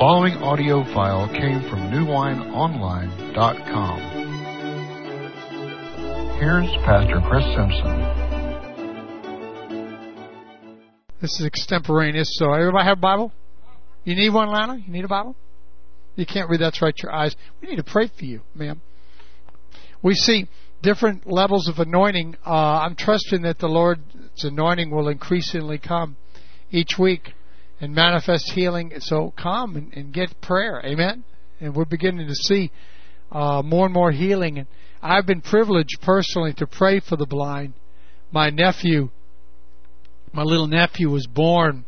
following audio file came from newwineonline.com. Here's Pastor Chris Simpson. This is extemporaneous, so everybody have a Bible? You need one, Lana? You need a Bible? You can't read, that's right, your eyes. We need to pray for you, ma'am. We see different levels of anointing. I'm trusting that the Lord's anointing will increasingly come each week and manifest healing. So come and get prayer. Amen? And we're beginning to see more and more healing. And I've been privileged personally to pray for the blind. My little nephew was born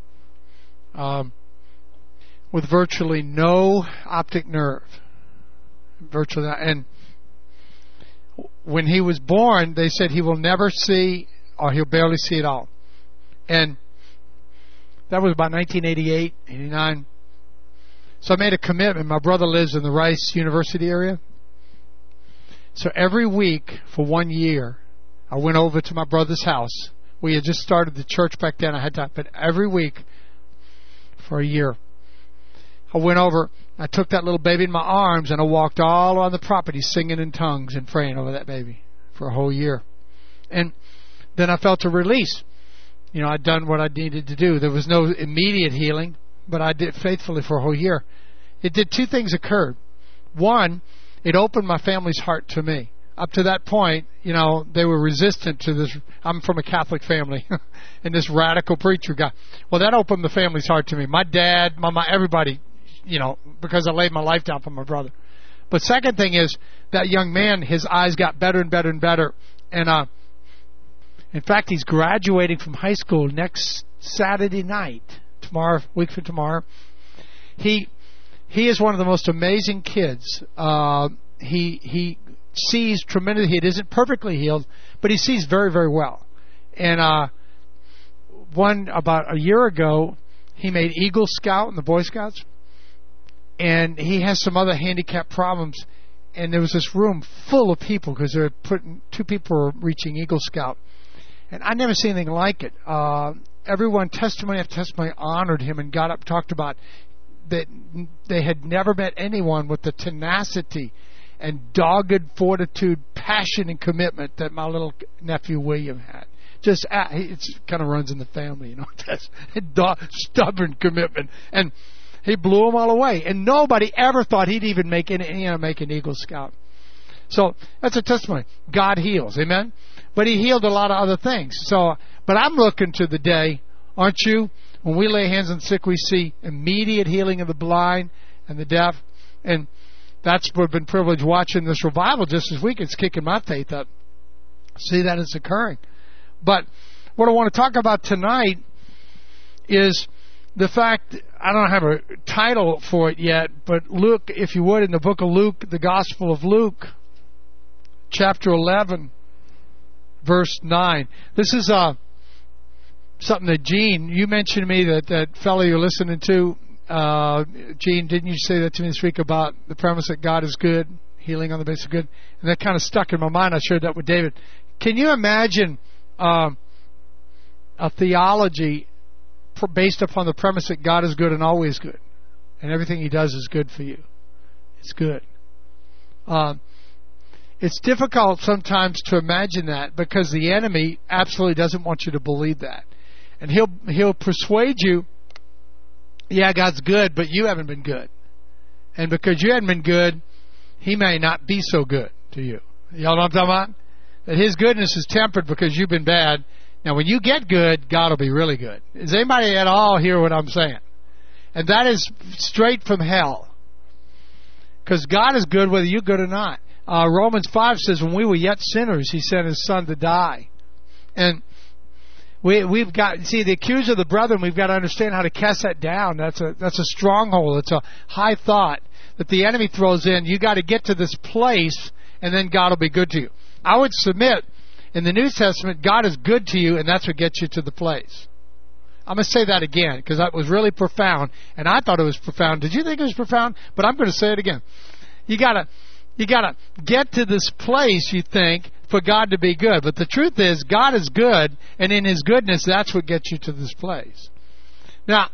with virtually no optic nerve. Virtually not. And when he was born, they said he will never see, or he'll barely see at all. And that was about 1988, 89. So I made a commitment. My brother lives in the Rice University area. So every week for 1 year, I went over to my brother's house. We had just started the church back then. I had time. But every week for a year, I went over. I took that little baby in my arms, and I walked all around the property singing in tongues and praying over that baby for a whole year. And then I felt a release. You know, I'd done what I needed to do. There was no immediate healing, but I did faithfully for a whole year. It did two things occurred. One, it opened my family's heart to me. Up to that point, you know, they were resistant to this. I'm from a Catholic family, and this radical preacher guy. Well, that opened the family's heart to me. My dad, my mom, everybody, you know, because I laid my life down for my brother. But second thing is, that young man, his eyes got better and better and better. And in fact, he's graduating from high school next Saturday night, week from tomorrow. He is one of the most amazing kids. He sees tremendously. He isn't perfectly healed, but he sees very, very well. And about a year ago, he made Eagle Scout in the Boy Scouts, and he has some other handicap problems. And there was this room full of people because two people were reaching Eagle Scout. And I never seen anything like it. Everyone, testimony after testimony, honored him and got up and talked about that they had never met anyone with the tenacity and dogged fortitude, passion, and commitment that my little nephew William had. Just it kind of runs in the family, you know. That's stubborn commitment, and he blew them all away. And nobody ever thought he'd even make an Eagle Scout. So that's a testimony. God heals, amen. But he healed a lot of other things. So, but I'm looking to the day, aren't you? When we lay hands on the sick, we see immediate healing of the blind and the deaf. And that's what I've been privileged watching this revival just this week. It's kicking my faith up. See that it's occurring. But what I want to talk about tonight is the fact, I don't have a title for it yet, but Luke, if you would, in the book of Luke, the Gospel of Luke, chapter 11, verse 9. This is something that Gene, you mentioned to me that fellow you're listening to, Gene, didn't you say that to me this week about the premise that God is good, healing on the basis of good? And that kind of stuck in my mind. I shared that with David. Can you imagine a theology based upon the premise that God is good and always good, and everything he does is good for you? It's good. It's difficult sometimes to imagine that because the enemy absolutely doesn't want you to believe that. And he'll persuade you, yeah, God's good, but you haven't been good. And because you haven't been good, he may not be so good to you. Y'all know what I'm talking about? That his goodness is tempered because you've been bad. Now, when you get good, God will be really good. Does anybody at all hear what I'm saying? And that is straight from hell. Because God is good whether you're good or not. Romans 5 says, when we were yet sinners, he sent his son to die. And we've got, see, the accuser of the brethren, we've got to understand how to cast that down. That's a stronghold. It's a high thought that the enemy throws in. You got to get to this place, and then God will be good to you. I would submit, in the New Testament, God is good to you, and that's what gets you to the place. I'm going to say that again, because that was really profound, and I thought it was profound. Did you think it was profound? But I'm going to say it again. You got to get to this place, you think, for God to be good. But the truth is, God is good, and in his goodness, that's what gets you to this place. Now,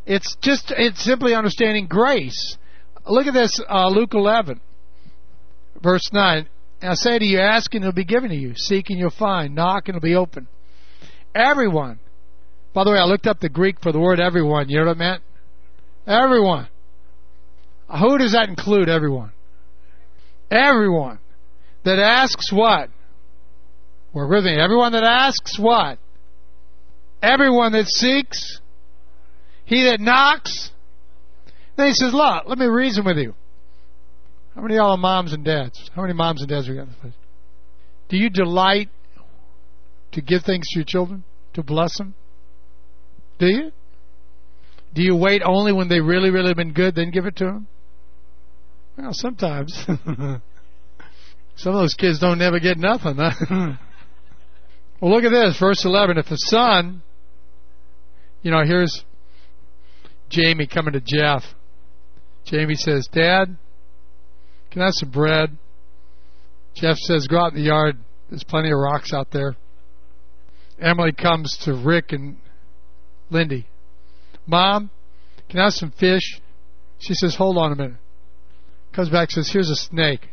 It's simply understanding grace. Look at this, Luke 11, verse 9. And I say to you, ask and it'll be given to you. Seek and you'll find. Knock and it'll be open. Everyone. By the way, I looked up the Greek for the word everyone. You know what it meant? Everyone. Who does that include, everyone? Everyone that asks what? Work with me. Everyone that asks what? Everyone that seeks. He that knocks. Then he says, look, let me reason with you. How many of y'all are moms and dads? How many moms and dads we got in this place? Do you delight to give things to your children? To bless them? Do you? Do you wait only when they really, really been good, then give it to them? Well, sometimes. Some of those kids don't never get nothing. Huh? Well, look at this, verse 11. If a son, here's Jamie coming to Jeff. Jamie says, Dad, can I have some bread? Jeff says, go out in the yard. There's plenty of rocks out there. Emily comes to Rick and Lindy. Mom, can I have some fish? She says, hold on a minute. Comes back and says, here's a snake.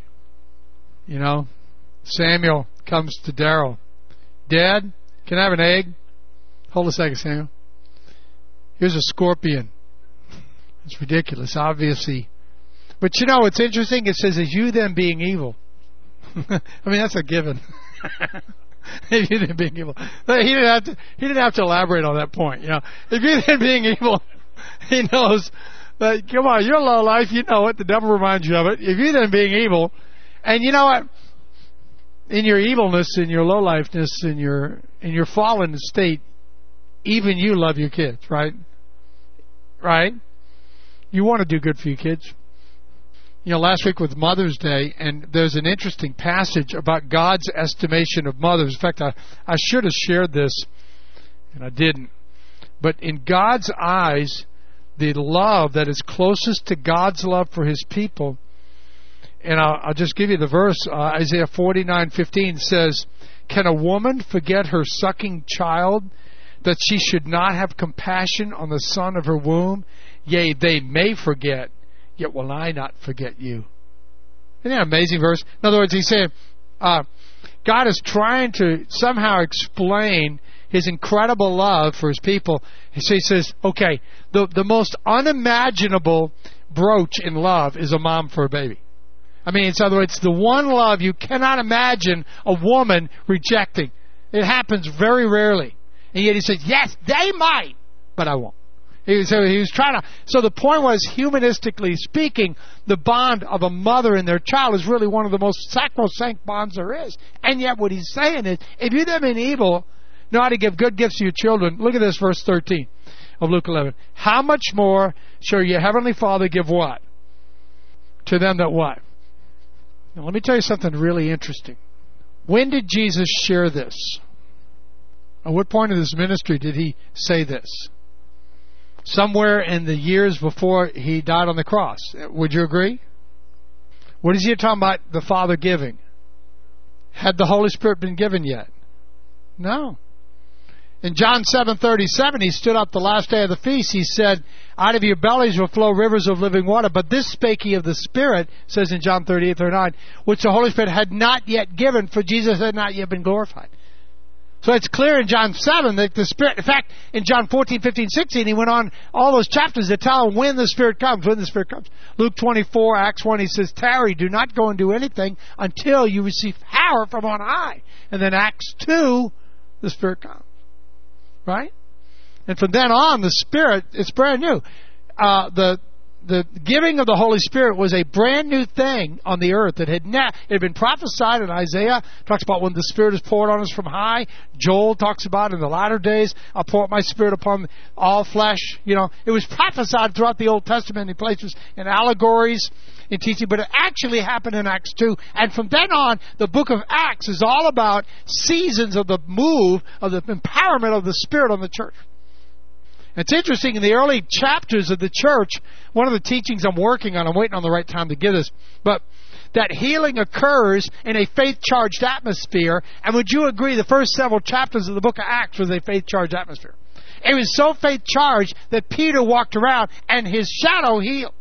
Samuel comes to Daryl. Dad, can I have an egg? Hold a second, Samuel. Here's a scorpion. It's ridiculous, obviously. But what's interesting? It says, as you then being evil. I mean, that's a given. If you then being evil. He didn't have to elaborate on that point. If you then being evil, he knows that, come on, your low life, you know it. The devil reminds you of it. If you then being evil, and you know what? In your evilness, in your lowlifeness, in your fallen state, even you love your kids, right? Right? You want to do good for your kids. Last week was Mother's Day, and there's an interesting passage about God's estimation of mothers. In fact, I should have shared this, and I didn't. But in God's eyes, the love that is closest to God's love for His people, and I'll just give you the verse. Isaiah 49:15 says, can a woman forget her sucking child, that she should not have compassion on the son of her womb? Yea, they may forget, yet will I not forget you. Isn't that an amazing verse? In other words, he's saying, God is trying to somehow explain His incredible love for His people. So He says, okay, the most unimaginable brooch in love is a mom for a baby. I mean, in other words, the one love you cannot imagine a woman rejecting. It happens very rarely. And yet He says, yes, they might, but I won't. He was trying to. So the point was, humanistically speaking, the bond of a mother and their child is really one of the most sacrosanct bonds there is. And yet what He's saying is, if you them in evil know how to give good gifts to your children, look at this, verse 13 of Luke 11. How much more shall your heavenly Father give what? To them that what? Now let me tell you something really interesting. When did Jesus share this? At what point of His ministry did He say this? Somewhere in the years before He died on the cross. Would you agree? What is He talking about the Father giving? Had the Holy Spirit been given yet? No. In John 7:37, He stood up the last day of the feast. He said, out of your bellies will flow rivers of living water. But this spake He of the Spirit, says in John 38:39, which the Holy Spirit had not yet given, for Jesus had not yet been glorified. So it's clear in John 7 that the Spirit, in fact, in John 14, 15, 16, He went on all those chapters that tell him when the Spirit comes, Luke 24, Acts 1, He says, tarry, do not go and do anything until you receive power from on high. And then Acts 2, the Spirit comes. Right? And from then on, the Spirit, it's brand new. The giving of the Holy Spirit was a brand new thing on the earth. It had been prophesied in Isaiah. Talks about when the Spirit is poured on us from high. Joel talks about in the latter days, I'll pour out my Spirit upon all flesh. It was prophesied throughout the Old Testament in places, in allegories, in teaching, but it actually happened in Acts 2. And from then on, the book of Acts is all about seasons of the move, of the empowerment of the Spirit on the church. It's interesting, in the early chapters of the church, one of the teachings I'm working on, I'm waiting on the right time to give this, but that healing occurs in a faith-charged atmosphere. And would you agree the first several chapters of the book of Acts was a faith-charged atmosphere? It was so faith-charged that Peter walked around and his shadow healed.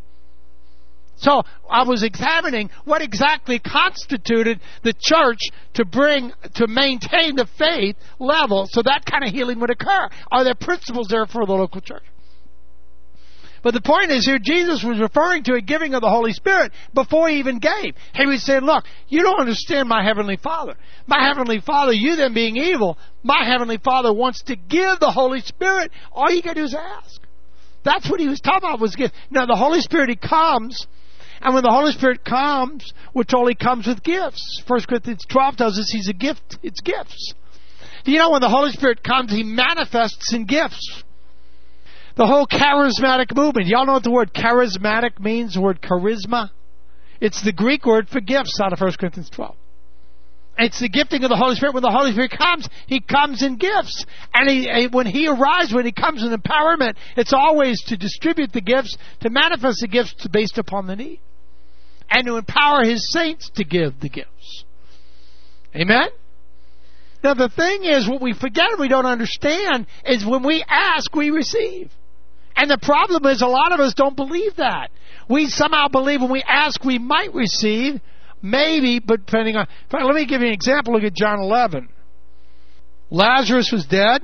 So I was examining what exactly constituted the church to maintain the faith level so that kind of healing would occur. Are there principles there for the local church? But the point is here, Jesus was referring to a giving of the Holy Spirit before he even gave. He was saying, look, you don't understand my Heavenly Father. My Heavenly Father, you then being evil, my Heavenly Father wants to give the Holy Spirit. All you got to do is ask. That's what he was talking about, was give. Now, the Holy Spirit, he comes. And when the Holy Spirit comes, we're told he comes with gifts. 1 Corinthians 12 tells us he's a gift. It's gifts. You know, when the Holy Spirit comes, he manifests in gifts. The whole charismatic movement. Y'all know what the word charismatic means? The word charisma? It's the Greek word for gifts out of 1 Corinthians 12. It's the gifting of the Holy Spirit. When the Holy Spirit comes, he comes in gifts. And when he arrives, when he comes in empowerment, it's always to distribute the gifts, to manifest the gifts based upon the need. And to empower his saints to give the gifts. Amen? Now the thing is, what we forget and we don't understand is when we ask, we receive. And the problem is a lot of us don't believe that. We somehow believe when we ask we might receive, maybe, but depending on... Let me give you an example. Look at John 11. Lazarus was dead.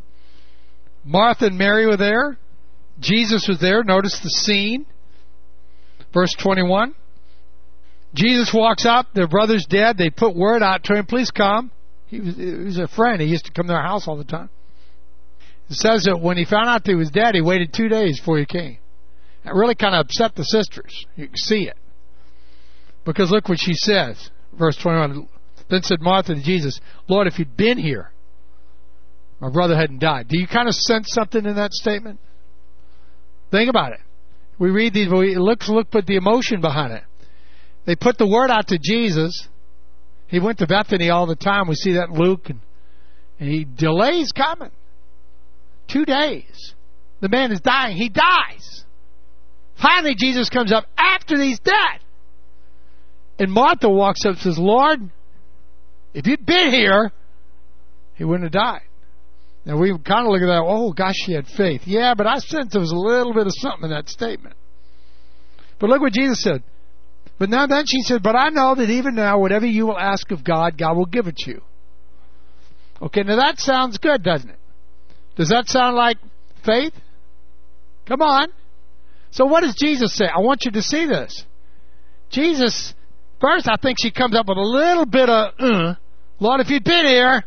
Martha and Mary were there. Jesus was there. Notice the scene. Verse 21. Jesus walks up. Their brother's dead. They put word out to him, please come. He was a friend. He used to come to their house all the time. It says that when he found out that he was dead, he waited 2 days before he came. That really kind of upset the sisters. You can see it. Because look what she says. Verse 21. Then said Martha to Jesus, Lord, if you'd been here, my brother hadn't died. Do you kind of sense something in that statement? Think about it. We read these, but look at the emotion behind it. They put the word out to Jesus. He went to Bethany all the time. We see that in Luke. And he delays coming. 2 days. The man is dying. He dies. Finally, Jesus comes up after he's dead. And Martha walks up and says, Lord, if you'd been here, he wouldn't have died. Now, we kind of look at that, oh, gosh, she had faith. Yeah, but I sense there was a little bit of something in that statement. But look what Jesus said. But now then she said, but I know that even now, whatever you will ask of God, God will give it to you. Okay, now that sounds good, doesn't it? Does that sound like faith? Come on. So what does Jesus say? I want you to see this. Jesus, first I think she comes up with a little bit of, Lord, if you'd been here,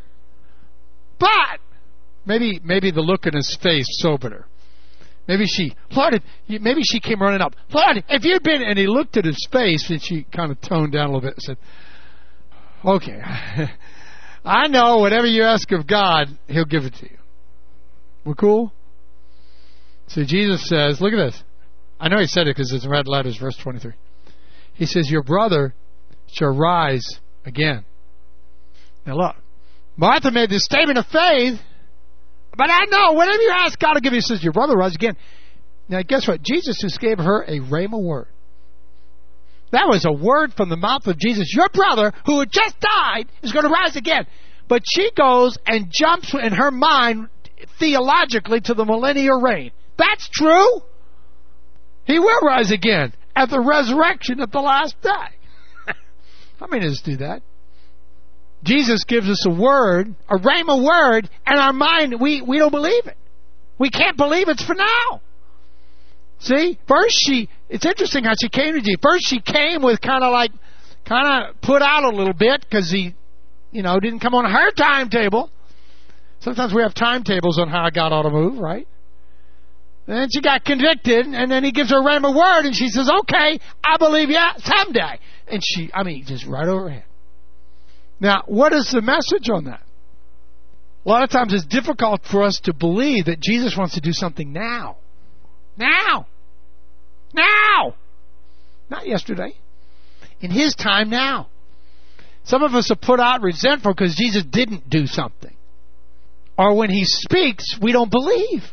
but maybe the look in his face sobered her. Maybe she came running up. Lord, if you'd been, and he looked at his face, and she kind of toned down a little bit and said, okay, I know whatever you ask of God, he'll give it to you. We're cool? So Jesus says, look at this. I know he said it because it's in red letters, verse 23. He says, your brother shall rise again. Now look, Martha made this statement of faith, but I know, whatever you ask, God will give you. He says, your brother rise again. Now guess what? Jesus just gave her a rhema word. That was a word from the mouth of Jesus. Your brother, who had just died, is going to rise again. But she goes and jumps in her mind theologically to the millennial reign. That's true. He will rise again at the resurrection at the last day. How many of us do that? Jesus gives us a word, a rhema word, and our mind, we don't believe it. We can't believe it's for now. See? First it's interesting how she came to Jesus. First she came with kind of put out a little bit because he, didn't come on her timetable. Sometimes we have timetables on how God ought to move, right? And then she got convicted, and then he gives her a rhema word, and she says, okay, I believe you someday. And just right over her head. Now, what is the message on that? A lot of times it's difficult for us to believe that Jesus wants to do something now. Now! Now! Not yesterday. In his time now. Some of us are put out resentful because Jesus didn't do something. Or when he speaks, we don't believe.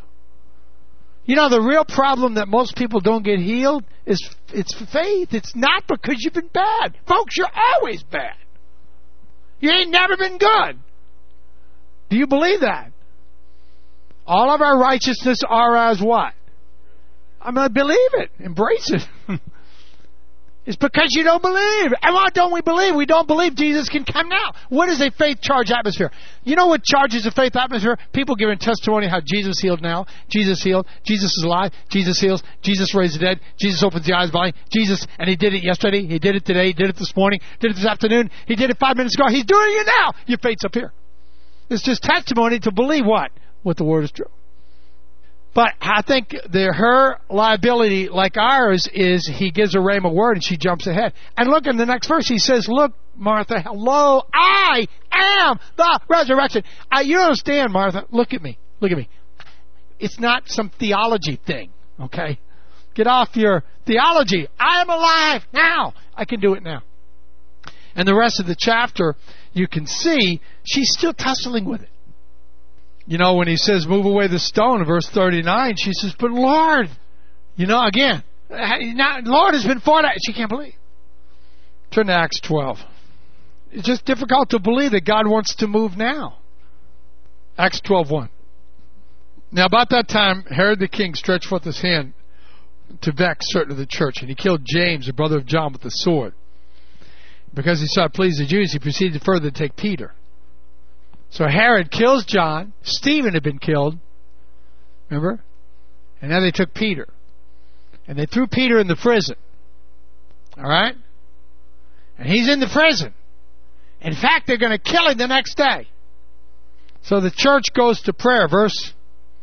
The real problem that most people don't get healed is it's faith. It's not because you've been bad. Folks, you're always bad. You ain't never been good. Do you believe that? All of our righteousness are as what? I mean, believe it. Embrace it. It's because you don't believe. And why don't we believe? We don't believe Jesus can come now. What is a faith-charged atmosphere? You know what charges a faith atmosphere? People giving testimony how Jesus healed now. Jesus healed. Jesus is alive. Jesus heals. Jesus raised the dead. Jesus opens the eyes of the blind. Jesus, and He did it yesterday. He did it today. He did it this morning. Did it this afternoon. He did it 5 minutes ago. He's doing it now. Your faith's up here. It's just testimony to believe what? What the Word is true. But I think her liability, like ours, is He gives a rhema word and she jumps ahead. And look in the next verse. He says, look, Martha, hello, I am the resurrection. You don't understand, Martha. Look at me. Look at me. It's not some theology thing, okay? Get off your theology. I am alive now. I can do it now. And the rest of the chapter, you can see she's still tussling with it. You know, when He says, move away the stone, in verse 39, she says, but Lord, again, Lord has been for that. She can't believe. Turn to Acts 12. It's just difficult to believe that God wants to move now. Acts 12:1. Now, about that time, Herod the king stretched forth his hand to vex certain of the church, and he killed James, the brother of John, with the sword. Because he sought to please the Jews, he proceeded further to take Peter. So Herod kills John. Stephen had been killed. Remember? And now they took Peter. And they threw Peter in the prison. Alright? And he's in the prison. In fact, they're going to kill him the next day. So the church goes to prayer. Verse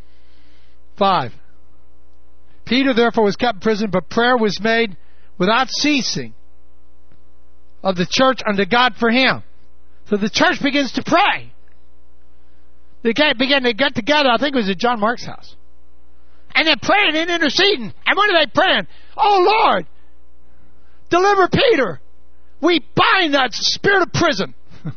5. Peter therefore was kept in prison, but prayer was made without ceasing of the church unto God for him. So the church begins to pray. They began to get together, I think it was at John Mark's house. And they're praying and interceding. And what are they praying? Oh Lord, deliver Peter. We bind that spirit of prison.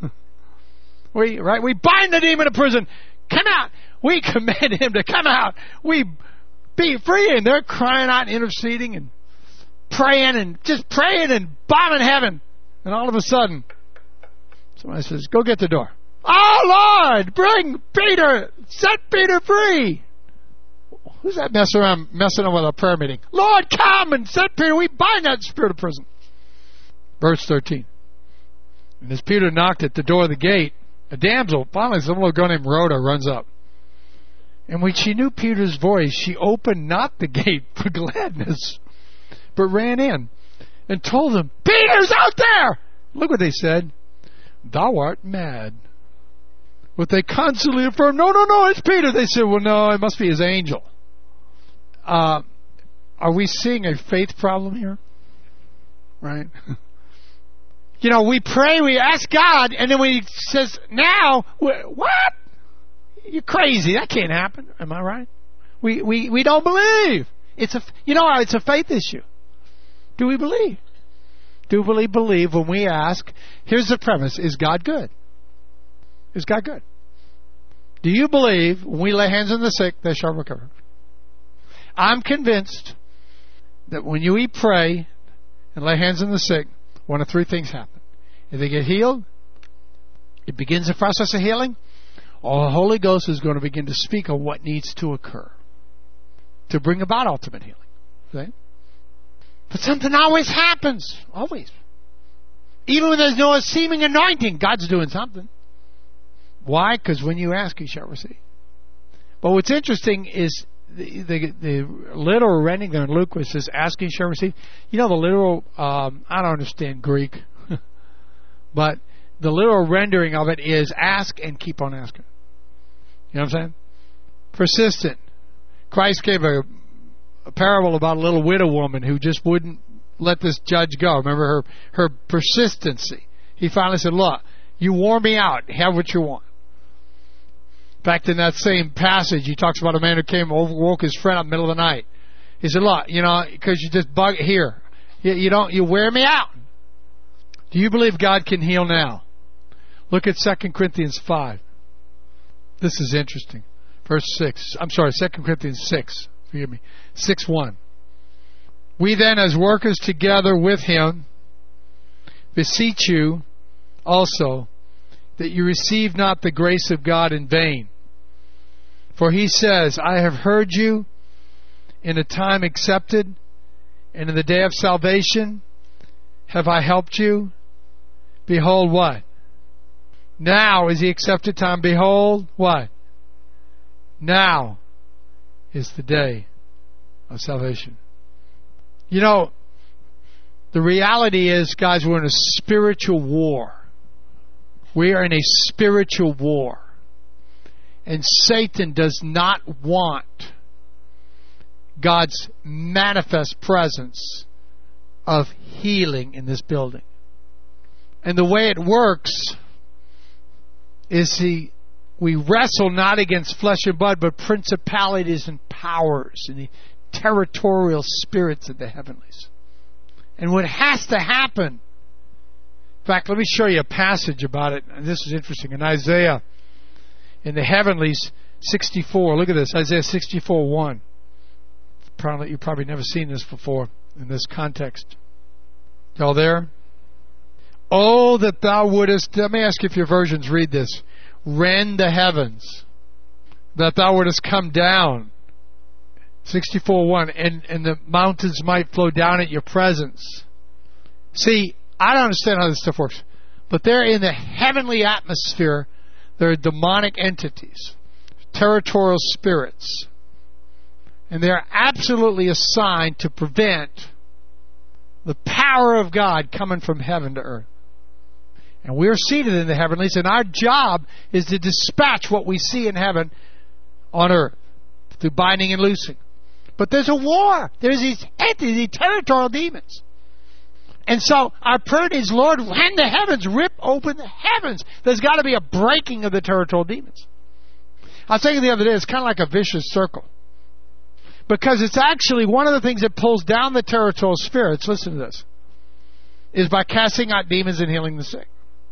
We bind the demon of prison. Come out. We command him to come out. We be free. And they're crying out and interceding and praying and just praying and bombing heaven. And all of a sudden, somebody says, go get the door. Oh Lord, bring Peter, set Peter free. Who's that messing around with a prayer meeting? Lord, come and set Peter. We bind that spirit of prison. Verse 13. And as Peter knocked at the door of the gate, a damsel, finally some little girl named Rhoda, runs up. And when she knew Peter's voice, she opened not the gate for gladness, but ran in and told them, Peter's out there! Look what they said. Thou art mad. But they constantly affirmed, no, it's Peter. They said, well, no, it must be his angel. Are we seeing a faith problem here? Right? We pray, we ask God, and then we says, now, what? You're crazy. That can't happen. Am I right? We don't believe. It's a faith issue. Do we believe? Do we believe when we ask? Here's the premise. Is God good? Is God good? Do you believe when we lay hands on the sick, they shall recover? I'm convinced that when you pray and lay hands on the sick, one of three things happen. If they get healed, it begins the process of healing, or the Holy Ghost is going to begin to speak on what needs to occur to bring about ultimate healing. See? But something always happens. Always. Even when there's no seeming anointing, God's doing something. Why? Because when you ask, you shall receive. But what's interesting is the literal rendering there in Luke, which says, ask, you shall receive. The literal, I don't understand Greek, but the literal rendering of it is ask and keep on asking. You know what I'm saying? Persistent. Christ gave a parable about a little widow woman who just wouldn't let this judge go. Remember her persistency. He finally said, look, you wore me out. Have what you want. In fact, in that same passage, he talks about a man who came and woke his friend up in the middle of the night. He said, look, because you just bug it here. You wear me out. Do you believe God can heal now? Look at 2 Corinthians 5. This is interesting. Verse 6. I'm sorry, 2 Corinthians 6. Forgive me. 6:1. We then, as workers together with him, beseech you also that you receive not the grace of God in vain. For he says, I have heard you in a time accepted, and in the day of salvation have I helped you. Behold, what? Now is the accepted time. Behold, what? Now is the day of salvation. You know, the reality is, guys, we're in a spiritual war. We are in a spiritual war. And Satan does not want God's manifest presence of healing in this building. And the way it works is we wrestle not against flesh and blood, but principalities and powers and the territorial spirits of the heavenlies. And what has to happen, in fact, let me show you a passage about it, and this is interesting. In Isaiah, in the heavenlies, 64, look at this, Isaiah 64:1. You've probably never seen this before in this context. Y'all there? Oh, that thou wouldest, let me ask you if your versions read this, rend the heavens, that thou wouldest come down. 64:1, and the mountains might flow down at your presence. See, I don't understand how this stuff works, but they're in the heavenly atmosphere. They're demonic entities, territorial spirits, and they're absolutely assigned to prevent the power of God coming from heaven to earth. And we're seated in the heavenlies, and our job is to dispatch what we see in heaven on earth through binding and loosing. But there's a war. There's these entities, these territorial demons. And so our prayer is, Lord, rend the heavens, rip open the heavens. There's got to be a breaking of the territorial demons. I was thinking the other day, it's kind of like a vicious circle. Because it's actually one of the things that pulls down the territorial spirits, listen to this, is by casting out demons and healing the sick.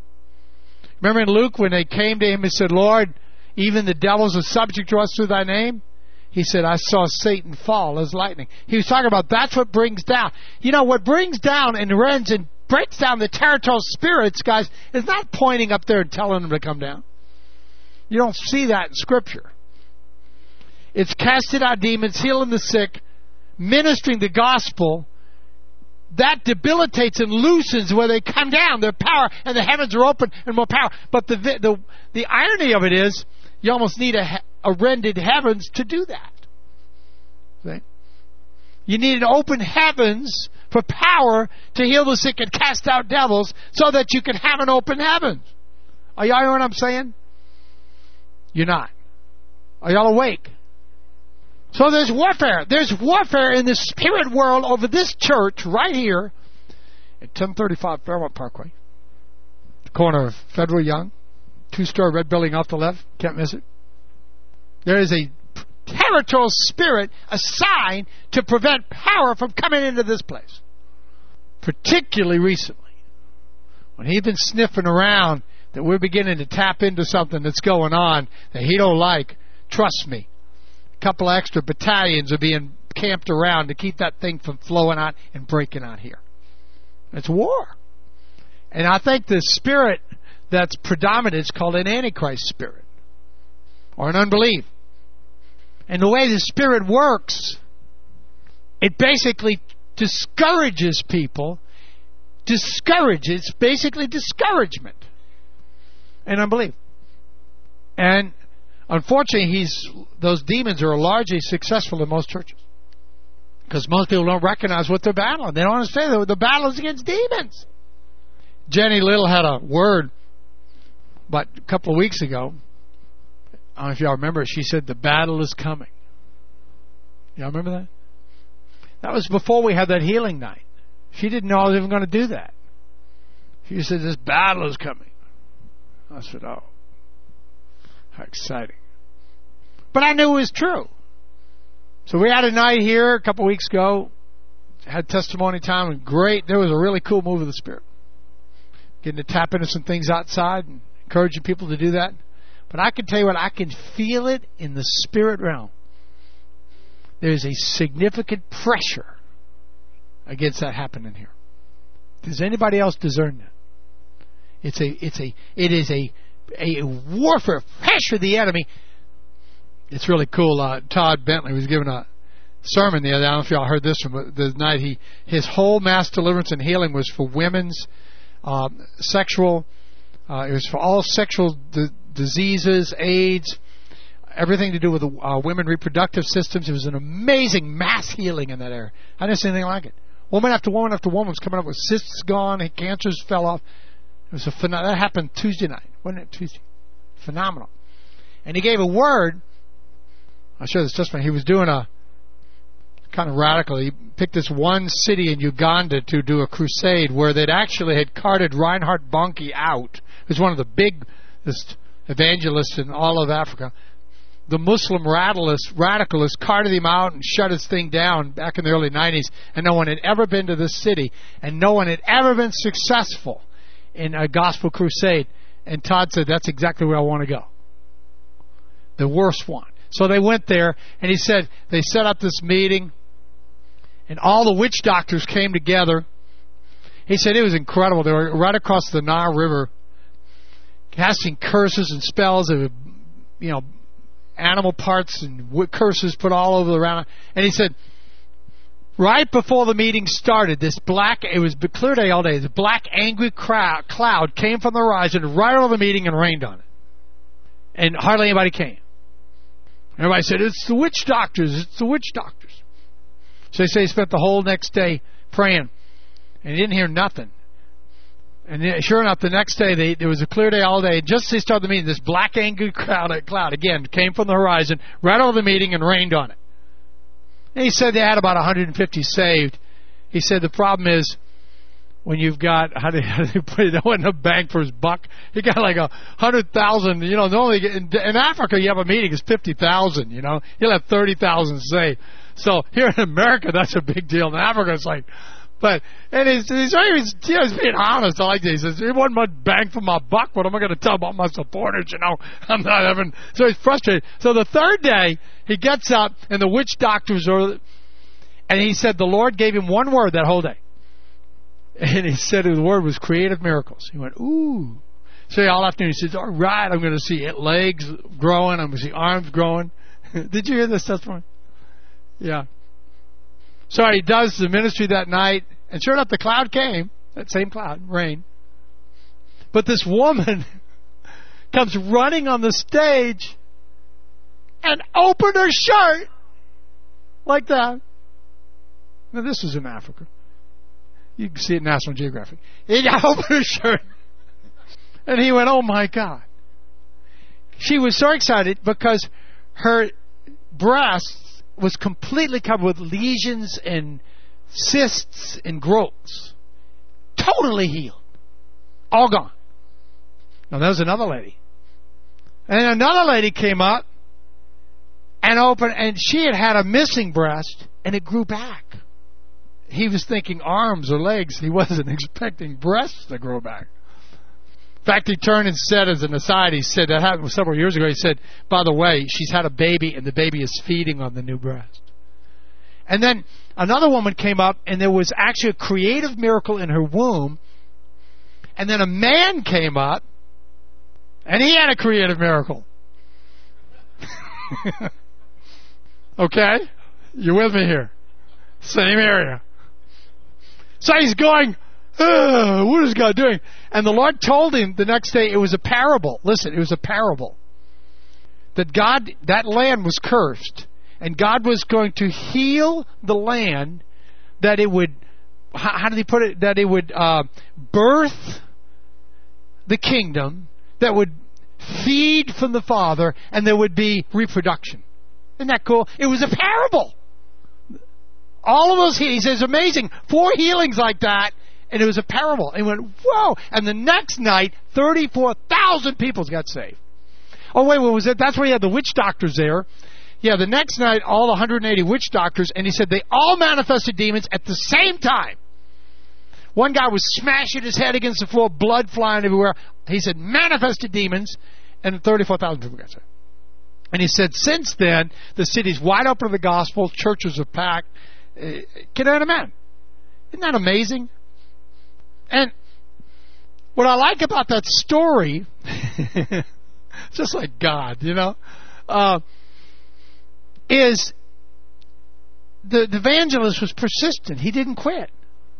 Remember in Luke when they came to him and said, Lord, even the devils are subject to us through thy name? He said, I saw Satan fall as lightning. He was talking about that's what brings down. You know, what brings down and rends and breaks down the territorial spirits, guys, is not pointing up there and telling them to come down. You don't see that in Scripture. It's casting out demons, healing the sick, ministering the gospel. That debilitates and loosens where they come down. Their power, and the heavens are open and more power. But the irony of it is, you almost need a rended heavens to do that. See? You need an open heavens for power to heal the sick and cast out devils so that you can have an open heavens. Are y'all hearing what I'm saying? You're not. Are y'all awake? So there's warfare. There's warfare in the spirit world over this church right here at 1035 Fairmont Parkway, the corner of Federal Young, 2-story red building off the left. Can't miss it. There is a territorial spirit assigned to prevent power from coming into this place. Particularly recently, when he's been sniffing around that we're beginning to tap into something that's going on that he don't like, trust me, a couple extra battalions are being camped around to keep that thing from flowing out and breaking out here. It's war. And I think the spirit that's predominant is called an Antichrist spirit or an unbelief. And the way the spirit works, it basically discourages people. It's basically discouragement and unbelief. And unfortunately, those demons are largely successful in most churches because most people don't recognize what they're battling. They don't understand the battle is against demons. Jenny Little had a word about a couple of weeks ago. I don't know if y'all remember. She said, the battle is coming. Y'all remember that? That was before we had that healing night. She didn't know I was even going to do that. She said, this battle is coming. I said, oh, how exciting. But I knew it was true. So we had a night here a couple of weeks ago. Had testimony time, and great. There was a really cool move of the Spirit. Getting to tap into some things outside and encouraging people to do that. But I can tell you what, I can feel it in the spirit realm. There's a significant pressure against that happening here. Does anybody else discern that? It is a warfare, pressure of the enemy. It's really cool. Todd Bentley was giving a sermon the other day. I don't know if y'all heard this one, but the night his whole mass deliverance and healing was for women's sexual. It was for all sexual diseases, AIDS, everything to do with women reproductive systems. It was an amazing mass healing in that area. I didn't see anything like it. Woman after woman after woman was coming up with cysts gone, cancers fell off. It was that happened Tuesday night, wasn't it? Tuesday, phenomenal. And he gave a word. I'll show this testimony. He was doing a kind of radical. He picked this one city in Uganda to do a crusade where they'd actually had carted Reinhard Bonnke out. He was one of the biggest evangelists in all of Africa. The Muslim radicalists carted him out and shut his thing down back in the early 90s, and no one had ever been to this city, and no one had ever been successful in a gospel crusade. And Todd said, that's exactly where I want to go. The worst one. So they went there, and he said they set up this meeting, and all the witch doctors came together. He said it was incredible. They were right across the Nile River, casting curses and spells of, animal parts and curses put all over around. And he said, right before the meeting started, it was clear day all day, this black angry cloud came from the horizon right over the meeting and rained on it. And hardly anybody came. Everybody said, it's the witch doctors, it's the witch doctors. So they say he spent the whole next day praying, and he didn't hear nothing. And sure enough, the next day, there was a clear day all day. Just as they started the meeting, this black angry cloud again came from the horizon, right over the meeting, and rained on it. And he said they had about 150 saved. He said the problem is, when you've got, how do they put it, there wasn't a bang for his buck. He got like 100,000, normally in Africa you have a meeting, it's 50,000, You'll have 30,000 saved. So here in America, that's a big deal. In Africa, it's like, he's being honest. I like this. He says, it wasn't much bang for my buck. What am I going to tell about my supporters? I'm not having, so he's frustrated. So the third day, he gets up, and the witch doctors and he said the Lord gave him one word that whole day. And he said the word was creative miracles. He went, ooh. So all afternoon he says, all right, I'm going to see legs growing. I'm going to see arms growing. Did you hear this testimony? Yeah. So he does the ministry that night, and sure enough, the cloud came, that same cloud, rain. But this woman comes running on the stage and opened her shirt like that. Now, this was in Africa. You can see it in National Geographic. He opened her shirt, and he went, oh, my God. She was so excited because her breasts was completely covered with lesions and cysts and growths. Totally healed. All gone. Now, there was another lady. And another lady came up and opened, and she had a missing breast, and it grew back. He was thinking arms or legs. He wasn't expecting breasts to grow back. In fact, he turned and said, as an aside, he said, that happened several years ago, he said, by the way, she's had a baby, and the baby is feeding on the new breast. And then another woman came up, and there was actually a creative miracle in her womb. And then a man came up, and he had a creative miracle. Okay? You with me here? Same area. So he's going, what is God doing? And the Lord told him the next day it was a parable. Listen, it was a parable. That land was cursed. And God was going to heal the land, that it would, how did he put it? That it would birth the kingdom, that would feed from the Father, and there would be reproduction. Isn't that cool? It was a parable. All of those, he says, amazing. 4 healings like that, and it was a parable. And he went, whoa. And the next night, 34,000 people got saved. Oh, wait, what was it? That's where he had the witch doctors there. Yeah, the next night, all 180 witch doctors, and he said they all manifested demons at the same time. One guy was smashing his head against the floor, blood flying everywhere. He said, manifested demons, and 34,000 people got saved. And he said, since then, the city's wide open to the gospel, churches are packed. Can I imagine? Isn't that amazing? And what I like about that story, just like God, is the evangelist was persistent. He didn't quit.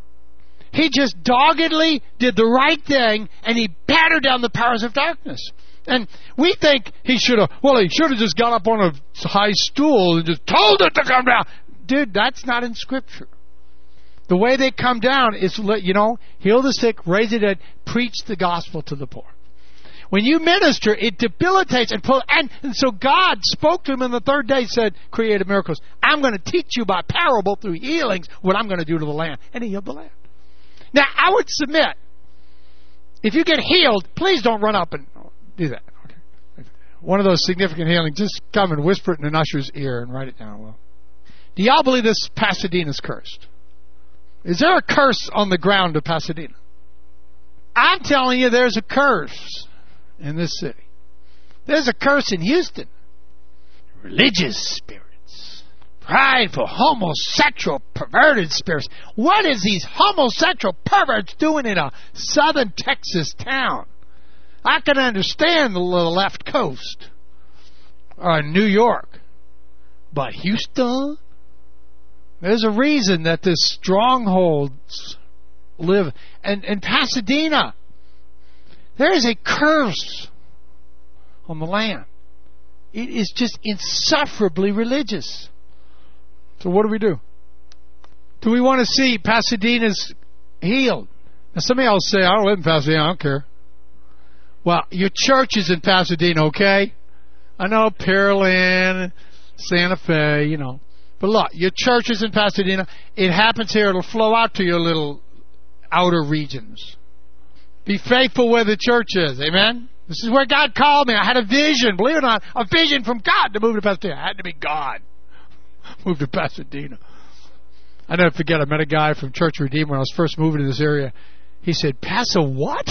He just doggedly did the right thing, and he battered down the powers of darkness. And we think he should have just got up on a high stool and just told it to come down. Dude, that's not in Scripture. The way they come down is, heal the sick, raise the dead, preach the gospel to the poor. When you minister, it debilitates and pulls. And so God spoke to him on the third day, said, creative miracles. I'm going to teach you by parable through healings what I'm going to do to the land. And he healed the land. Now, I would submit, if you get healed, please don't run up and do that. Okay. One of those significant healings, just come and whisper it in an usher's ear and write it down. Well, do y'all believe this Pasadena's cursed? Is there a curse on the ground of Pasadena? I'm telling you, there's a curse in this city. There's a curse in Houston. Religious spirits. Prideful, homosexual, perverted spirits. What is these homosexual perverts doing in a southern Texas town? I can understand the left coast or New York. But Houston? There's a reason that the strongholds live. And in Pasadena, there is a curse on the land. It is just insufferably religious. So what do? Do we want to see Pasadena's healed? Now somebody else say, I don't live in Pasadena, I don't care. Well, your church is in Pasadena, okay? I know Pearland, Santa Fe, But look, your church is in Pasadena. It happens here. It'll flow out to your little outer regions. Be faithful where the church is. Amen? This is where God called me. I had a vision. Believe it or not, a vision from God to move to Pasadena. It had to be God. Move to Pasadena. I never forget, I met a guy from Church Redeemer when I was first moving to this area. He said, Pasa what?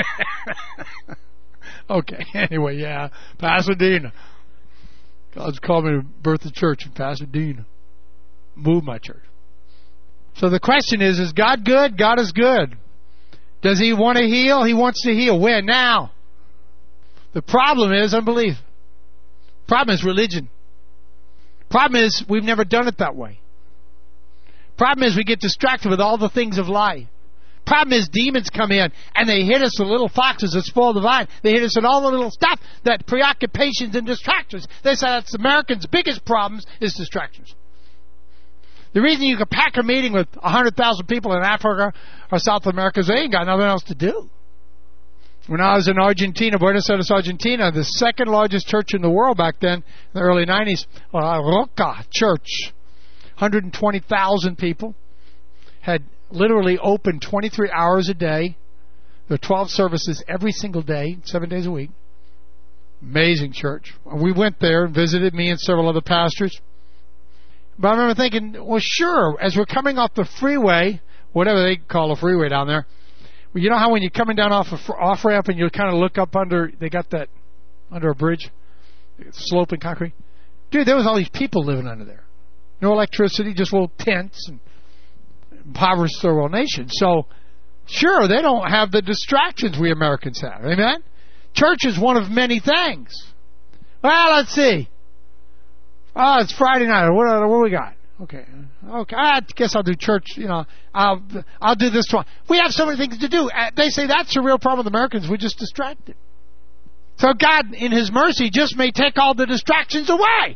Okay, anyway, yeah, Pasadena. God's called me to birth a church in Pasadena. Move my church. So the question is God good? God is good. Does he want to heal? He wants to heal. When? Now. The problem is unbelief. Problem is religion. Problem is we've never done it that way. Problem is we get distracted with all the things of life. Problem is demons come in and they hit us with little foxes that spoil the vine. They hit us with all the little stuff that preoccupations and distractions. They say that's Americans' biggest problems is distractions. The reason you can pack a meeting with 100,000 people in Africa or South America is they ain't got nothing else to do. When I was in Argentina, Buenos Aires, Argentina, the second largest church in the world back then, in the early 90s, Roca Church, 120,000 people, had literally open 23 hours a day. There are 12 services every single day, 7 days a week. Amazing church. We went there and visited, me and several other pastors. But I remember thinking, well, sure, as we're coming off the freeway, whatever they call a freeway down there, well, you know how when you're coming down off a off-ramp and you kind of look up under, they got that under a bridge, sloping concrete? Dude, there was all these people living under there. No electricity, just little tents and impoverished third world nation. So, sure, they don't have the distractions we Americans have. Amen? Church is one of many things. Well, let's see. Oh, it's Friday night. What do we got? Okay. I guess I'll do church. I'll do this one. We have so many things to do. They say that's the real problem with Americans. We're just distracted. So God, in His mercy, just may take all the distractions away.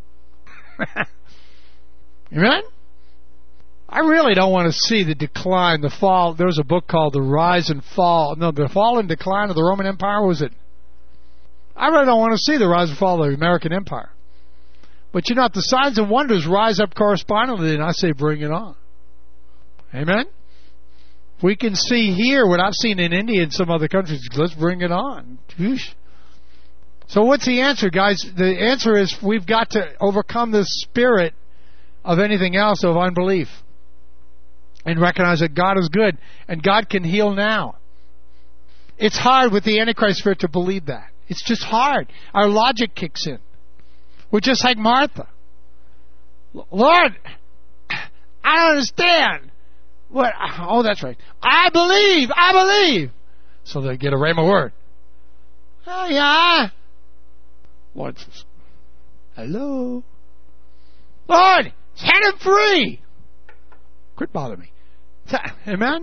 Amen? I really don't want to see the decline, the fall. There was a book called The Rise and Fall. No, the fall and decline of the Roman Empire, was it? I really don't want to see the rise and fall of the American Empire. But if the signs and wonders rise up correspondingly, then I say bring it on. Amen? If we can see here what I've seen in India and some other countries, let's bring it on. So what's the answer, guys? The answer is we've got to overcome the spirit of anything else, of unbelief. And recognize that God is good and God can heal now. It's hard with the Antichrist spirit to believe that. It's just hard. Our logic kicks in. We're just like Martha. Lord, I don't understand. What? Oh, that's right. I believe. So they get a rhema word. Oh, yeah. Lord says, hello. Lord, set him free. Quit bothering me. Amen?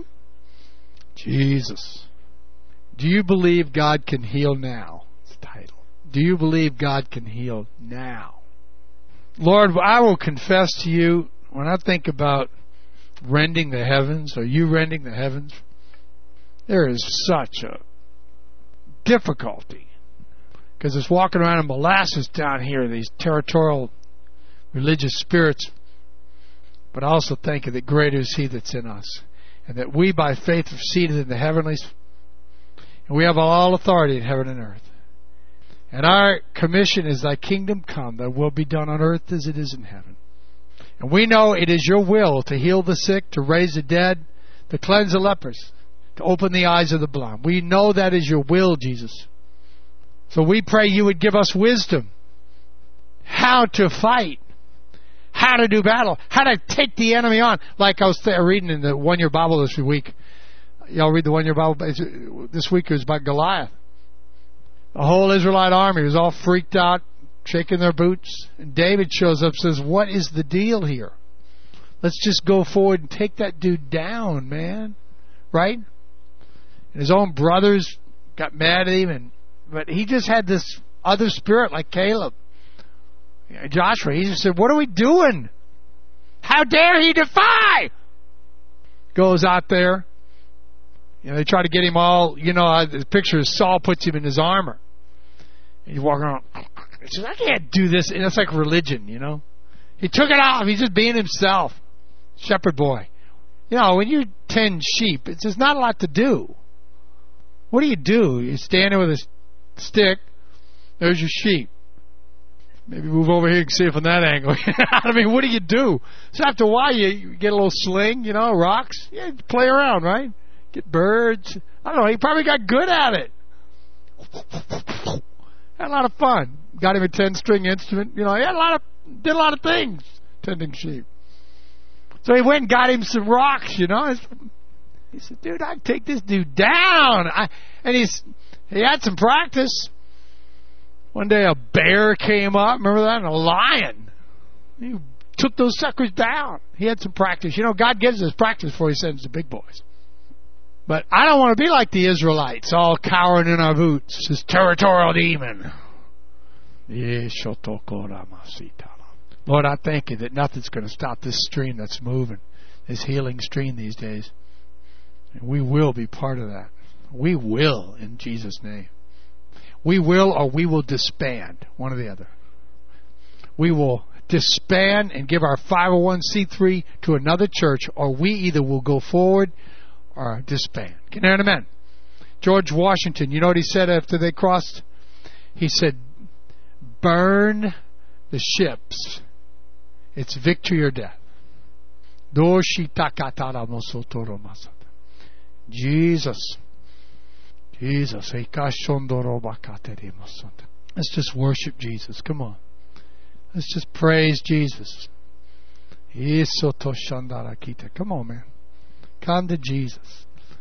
Jesus. Do you believe God can heal now? It's the title. Do you believe God can heal now? Lord, I will confess to you, when I think about rending the heavens, or you rending the heavens, there is such a difficulty. Because it's walking around in molasses down here, these territorial religious spirits. But I also think that greater is He that's in us, and that we by faith are seated in the heavenlies, and we have all authority in heaven and earth. And our commission is, thy kingdom come, thy will be done on earth as it is in heaven. And we know it is your will to heal the sick, to raise the dead, to cleanse the lepers, to open the eyes of the blind. We know that is your will, Jesus. So we pray you would give us wisdom how to fight, how to do battle, how to take the enemy on. Like I was reading in the One Year Bible this week. Y'all read the One Year Bible? This week it was about Goliath. The whole Israelite army was all freaked out, shaking their boots. And David shows up and says, what is the deal here? Let's just go forward and take that dude down, man. Right? And his own brothers got mad at him, but he just had this other spirit like Caleb. Joshua, he just said, what are we doing? How dare he defy? Goes out there. They try to get him all, the picture of Saul puts him in his armor. And he's walking around. He says, I can't do this. And it's like religion, He took it off. He's just being himself. Shepherd boy. When you tend sheep, it's just not a lot to do. What do? You stand there with a stick. There's your sheep. Maybe move over here and see it from that angle. I mean, what do you do? So after a while, you get a little sling, rocks. Yeah, play around, right? Get birds. I don't know. He probably got good at it. Had a lot of fun. Got him a 10-string instrument. He had did a lot of things tending sheep. So he went and got him some rocks. He said, "Dude, I can take this dude down." He had some practice. One day a bear came up, remember that? And a lion. He took those suckers down. He had some practice. God gives us practice before He sends the big boys. But I don't want to be like the Israelites, all cowering in our boots. This territorial demon. Lord, I thank you that nothing's going to stop this stream that's moving, this healing stream these days. And we will be part of that. We will, in Jesus' name. We will, or we will disband, one or the other. We will disband and give our 501c3 to another church, or we either will go forward or disband. Can you hear an amen? George Washington, you know what he said after they crossed? He said, burn the ships. It's victory or death. Jesus. Jesus. Let's just worship Jesus. Come on. Let's just praise Jesus. Come on, man. Come to Jesus.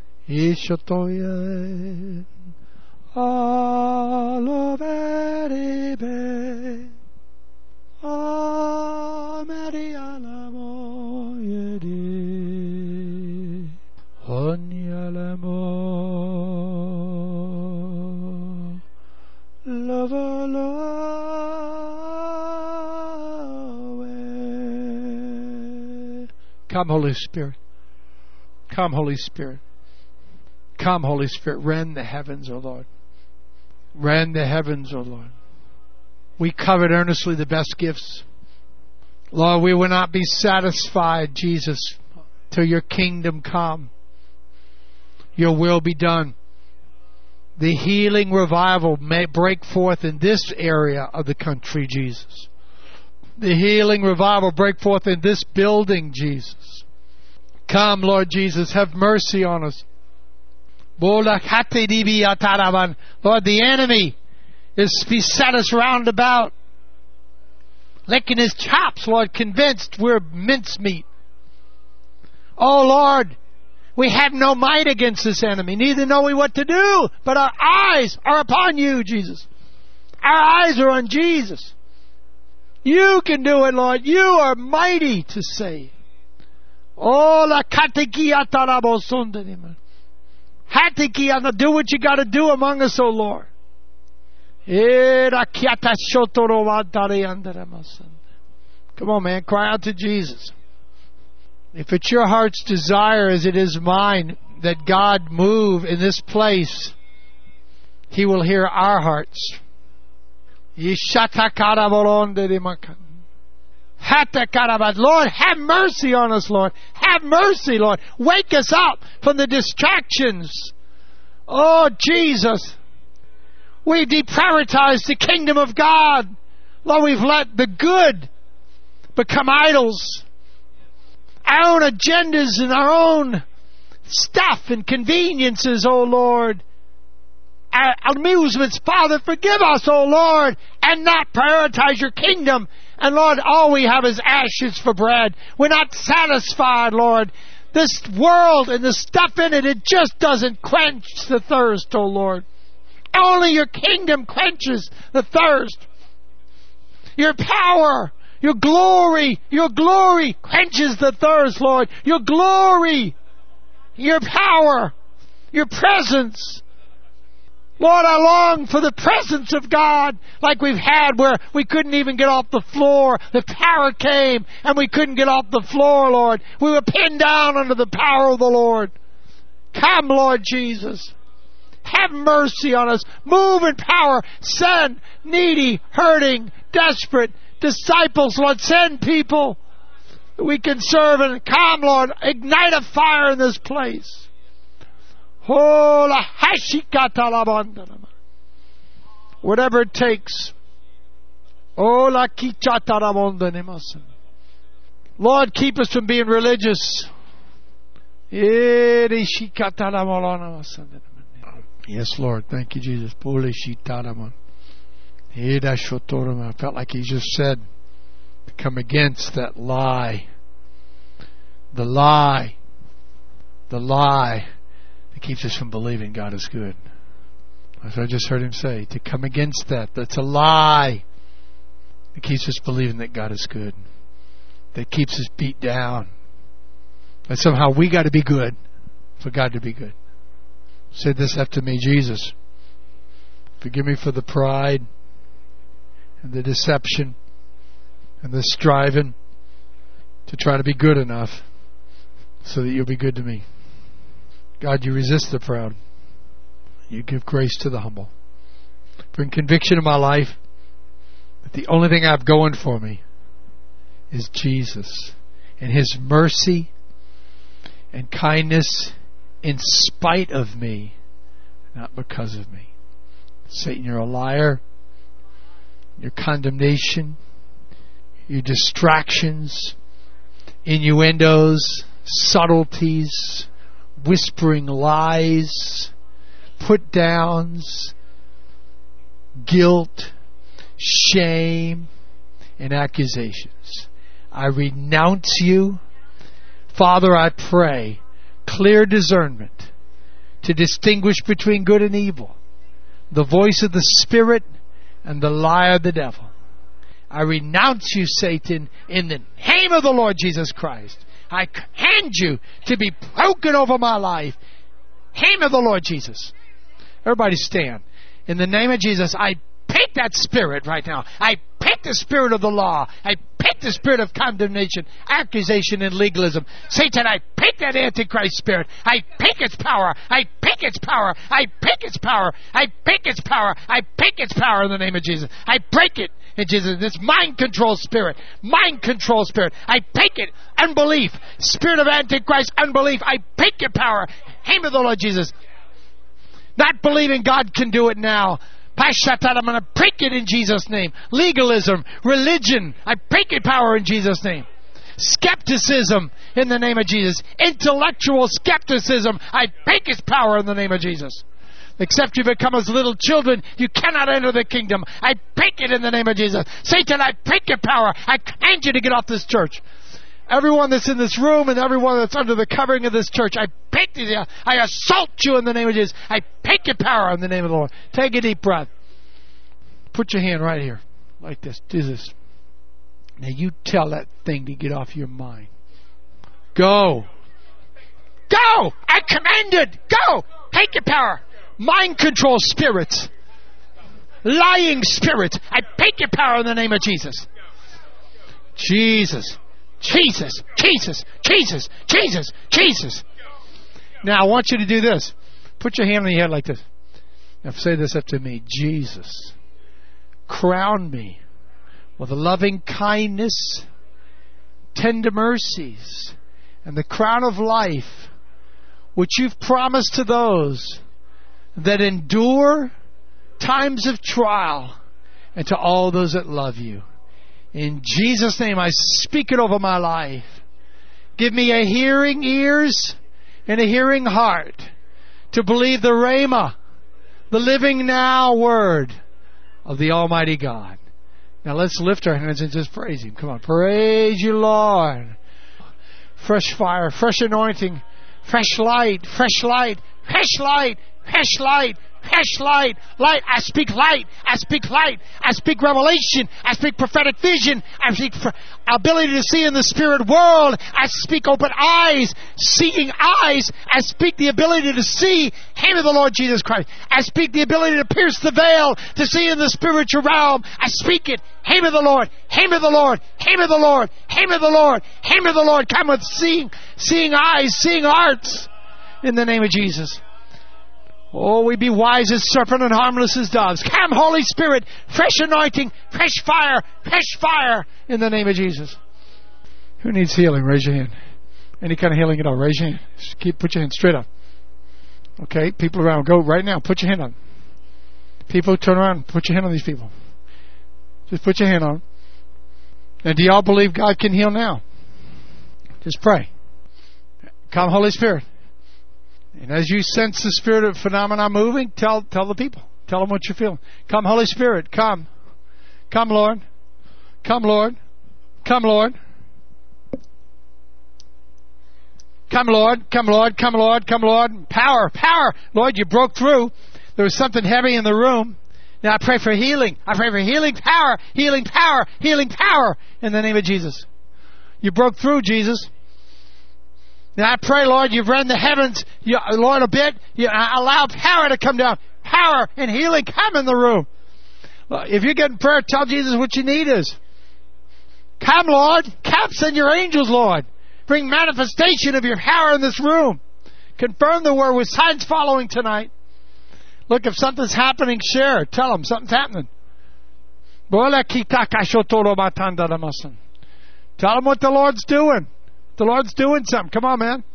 Come, Holy Spirit. Come, Holy Spirit. Come, Holy Spirit. Rend the heavens, O Lord. Rend the heavens, O Lord. We covet earnestly the best gifts. Lord, we will not be satisfied, Jesus, till your kingdom come. Your will be done. The healing revival may break forth in this area of the country, Jesus. The healing revival break forth in this building, Jesus. Come, Lord Jesus, have mercy on us. Lord, the enemy is beset us round about, licking his chops, Lord, convinced we're mincemeat. Oh, Lord, we have no might against this enemy, neither know we what to do, but our eyes are upon you, Jesus. Our eyes are on Jesus. You can do it, Lord. You are mighty to save. Oh, la katekia tarabosundaniman. Hatikia, do what you got to do among us, O Lord. Come on, man. Cry out to Jesus. If it's your heart's desire, as it is mine, that God move in this place, He will hear our hearts. Lord, have mercy on us, Lord. Have mercy, Lord. Wake us up from the distractions. Oh, Jesus. We've deprioritized the kingdom of God. Lord, we've let the good become idols. Our own agendas and our own stuff and conveniences, oh Lord. Our amusements, Father, forgive us, oh Lord, and not prioritize your kingdom. And Lord, all we have is ashes for bread. We're not satisfied, Lord. This world and the stuff in it, it just doesn't quench the thirst, oh Lord. Only your kingdom quenches the thirst. Your power, your glory quenches the thirst, Lord. Your glory, your power, your presence. Lord, I long for the presence of God like we've had where we couldn't even get off the floor. The power came and we couldn't get off the floor, Lord. We were pinned down under the power of the Lord. Come, Lord Jesus. Have mercy on us. Move in power. Send needy, hurting, desperate disciples, Lord. Send people that we can serve. And come, Lord. Ignite a fire in this place. Whatever it takes. Lord, keep us from being religious. Yes, Lord. Thank you, Jesus. I felt like He just said to come against that lie. The lie that keeps us from believing God is good. That's what I just heard Him say. To come against that. That's a lie that keeps us believing that God is good. That keeps us beat down. That somehow we got to be good for God to be good. Say this after me. Jesus, forgive me for the pride and the deception and the striving to try to be good enough so that you'll be good to me. God, you resist the proud. You give grace to the humble. Bring conviction in my life that the only thing I have going for me is Jesus and His mercy and kindness in spite of me, not because of me. Satan, you're a liar. Your condemnation, your distractions, innuendos, subtleties, whispering lies, put downs, guilt, shame, and accusations. I renounce you. Father, I pray clear discernment to distinguish between good and evil, the voice of the Spirit and the lie of the devil. I renounce you, Satan, in the name of the Lord Jesus Christ. I command you to be broken over my life. Name of the Lord Jesus. Everybody stand. In the name of Jesus, I pick that spirit right now. I pick the spirit of the law. I pick the spirit of condemnation, accusation, and legalism. Satan, I pick that Antichrist spirit. I pick its power. I pick its power. I pick its power. I pick its power. I pick its power in the name of Jesus. I break it in Jesus. This mind control spirit. Mind control spirit. I pick it. Unbelief. Spirit of Antichrist, unbelief. I pick your power. Name of the Lord Jesus. Not believing God can do it now. I'm going to break it in Jesus' name. Legalism, religion, I break your power in Jesus' name. Skepticism in the name of Jesus. Intellectual skepticism, I break its power in the name of Jesus. Except you become as little children, you cannot enter the kingdom. I break it in the name of Jesus. Satan, I break your power. I command you to get off this church. Everyone that's in this room and everyone that's under the covering of this church, I break you. I assault you in the name of Jesus. I break your power in the name of the Lord. Take a deep breath. Put your hand right here, like this. Do this. Now you tell that thing to get off your mind. Go. Go! I command it! Go! Take your power. Mind control spirits. Lying spirits. I take your power in the name of Jesus. Jesus. Jesus. Jesus. Jesus. Jesus. Jesus. Now I want you to do this. Put your hand on your head like this. Now say this after me. Jesus, crown me with loving kindness, tender mercies, and the crown of life, which you've promised to those that endure times of trial, and to all those that love you. In Jesus' name, I speak it over my life. Give me a hearing ears and a hearing heart to believe the Rhema, the living now word of the Almighty God. Now let's lift our hands and just praise Him. Come on. Praise you, Lord. Fresh fire, fresh anointing, fresh light, fresh light, fresh light, fresh light, fresh light, light. I speak light. I speak light. I speak revelation. I speak prophetic vision. I speak ability to see in the spirit world. I speak open eyes, seeing eyes. I speak the ability to see. Name of the Lord Jesus Christ. I speak the ability to pierce the veil, to see in the spiritual realm. I speak it. Name of the Lord. Name of the Lord. Name of the Lord. Name of the Lord. Name of the Lord. Come with seeing eyes, seeing hearts. In the name of Jesus. Oh, we be wise as serpent and harmless as doves. Come, Holy Spirit, fresh anointing, fresh fire, in the name of Jesus. Who needs healing? Raise your hand. Any kind of healing at all, raise your hand. Just put your hand straight up. Okay, people around, go right now, put your hand on. People, turn around, put your hand on these people. Just put your hand on. And do y'all believe God can heal now? Just pray. Come, Holy Spirit. And as you sense the spirit of phenomena moving, tell the people. Tell them what you're feeling. Come, Holy Spirit, come. Come, Lord. Come, Lord. Come, Lord. Come, Lord. Come, Lord. Come, Lord. Come, Lord. Power. Lord, you broke through. There was something heavy in the room. Now I pray for healing. I pray for healing power in the name of Jesus. You broke through, Jesus. Now I pray, Lord, you've rent the heavens, Lord, a bit. You allow power to come down. Power and healing come in the room. If you're getting prayer, tell Jesus what your need is. Come, Lord. Come, send your angels, Lord. Bring manifestation of your power in this room. Confirm the word with signs following tonight. Look, if something's happening, share. Tell them something's happening. Tell them what the Lord's doing. The Lord's doing something. Come on, man.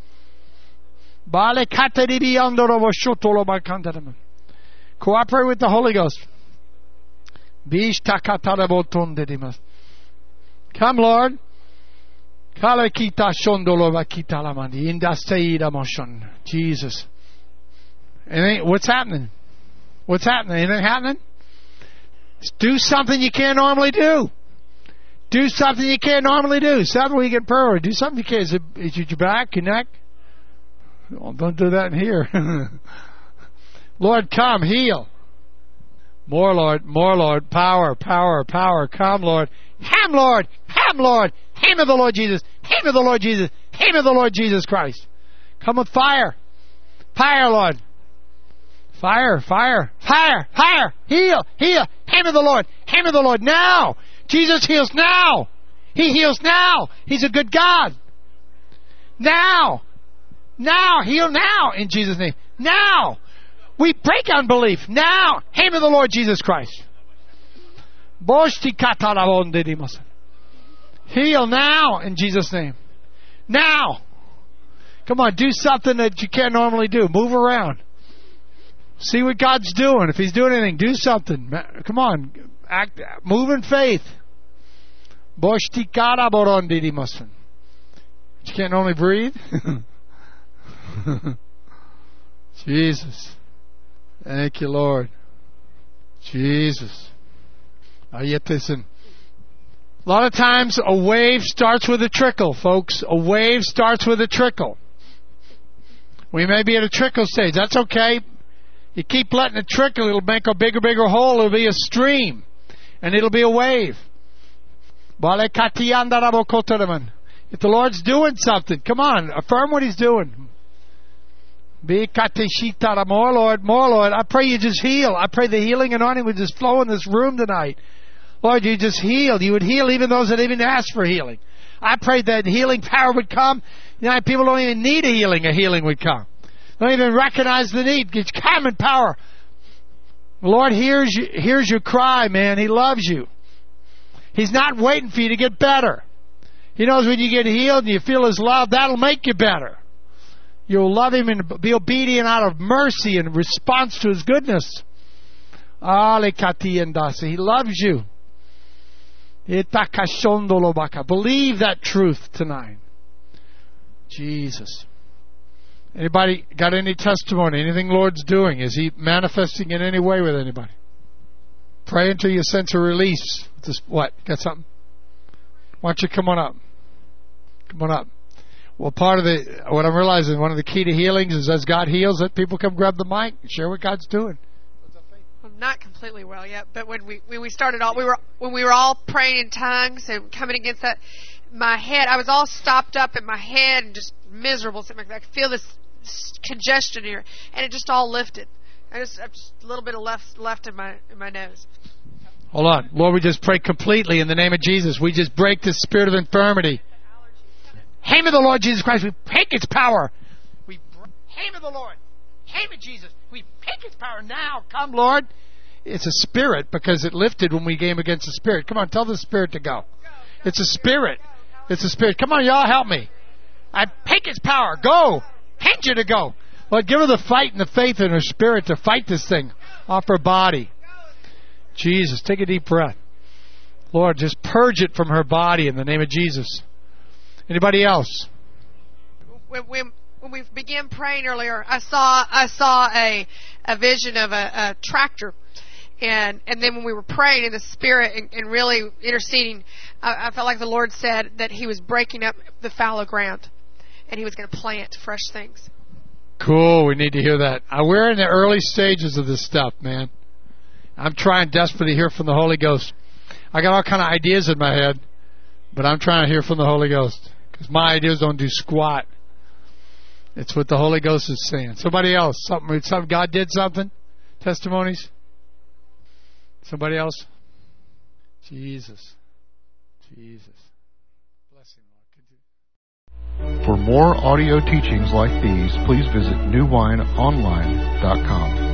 Cooperate with the Holy Ghost. Come, Lord. Jesus. What's happening? What's happening? Anything happening? Do something you can't normally do. Do something you can't normally do. Something where you get prayer. Do something you can't. Is it your back, your neck? Oh, don't do that in here. Lord, come, heal. More, Lord. Power. Come, Lord. Ham, Lord. Ham of the Lord Jesus. Ham of the Lord Jesus. Ham of the Lord Jesus Christ. Come with fire. Fire, Lord. Fire. Heal. Ham of the Lord. Ham of the Lord. Now. Jesus heals now. He heals now. He's a good God. Now. Heal now in Jesus' name. Now. We break unbelief. Now. Name of the Lord Jesus Christ. Heal now in Jesus' name. Now. Come on, do something that you can't normally do. Move around. See what God's doing. If He's doing anything, do something. Come on. Move in faith. But you can't only breathe. Jesus. Thank you, Lord. Jesus. Now yet listen. A lot of times a wave starts with a trickle, folks. A wave starts with a trickle. We may be at a trickle stage. That's okay. You keep letting it trickle, it'll make a bigger hole. It'll be a stream. And it'll be a wave. If the Lord's doing something, come on, affirm what He's doing. More, Lord, more, Lord. I pray you just heal. I pray the healing anointing would just flow in this room tonight. Lord, you just heal. You would heal even those that even ask for healing. I pray that healing power would come. You know, people don't even need a healing would come. They don't even recognize the need. It's common power. The Lord hears your cry, man. He loves you. He's not waiting for you to get better. He knows when you get healed and you feel His love, that'll make you better. You'll love Him and be obedient out of mercy in response to His goodness. He loves you. Believe that truth tonight. Jesus. Anybody got any testimony? Anything Lord's doing? Is He manifesting in any way with anybody? Pray until you sense a release. Just what? Got something? Why don't you come on up? Come on up. Well, part of what I'm realizing, one of the key to healings is as God heals, that people come grab the mic and share what God's doing. I'm not completely well yet, but when we started all, when we were all praying in tongues and coming against that, my head, I was all stopped up in my head and just miserable. I could feel this congestion here, and it just all lifted. I just a little bit of left in my nose. Hold on, Lord, we just pray completely in the name of Jesus. We just break the spirit of infirmity. Name of the Lord Jesus Christ, we break its power. Name of the Lord, name of Jesus, we break its power now. Come, Lord. It's a spirit because it lifted when we came against the spirit. Come on, tell the spirit to go. It's a spirit. It's a spirit. Come on, y'all, help me. I break its power. Go. Hint you to go. Lord, give her the fight and the faith in her spirit to fight this thing off her body. Jesus, take a deep breath. Lord, just purge it from her body in the name of Jesus. Anybody else? When we began praying earlier, I saw a vision of a tractor, and then when we were praying in the Spirit and really interceding, I felt like the Lord said that He was breaking up the fallow ground, and He was going to plant fresh things. Cool. We need to hear that. We're in the early stages of this stuff, man. I'm trying desperately to hear from the Holy Ghost. I got all kind of ideas in my head, but I'm trying to hear from the Holy Ghost because my ideas don't do squat. It's what the Holy Ghost is saying. Somebody else, something God did something. Testimonies. Somebody else. Jesus. Bless Him, Lord. For more audio teachings like these, please visit newwineonline.com.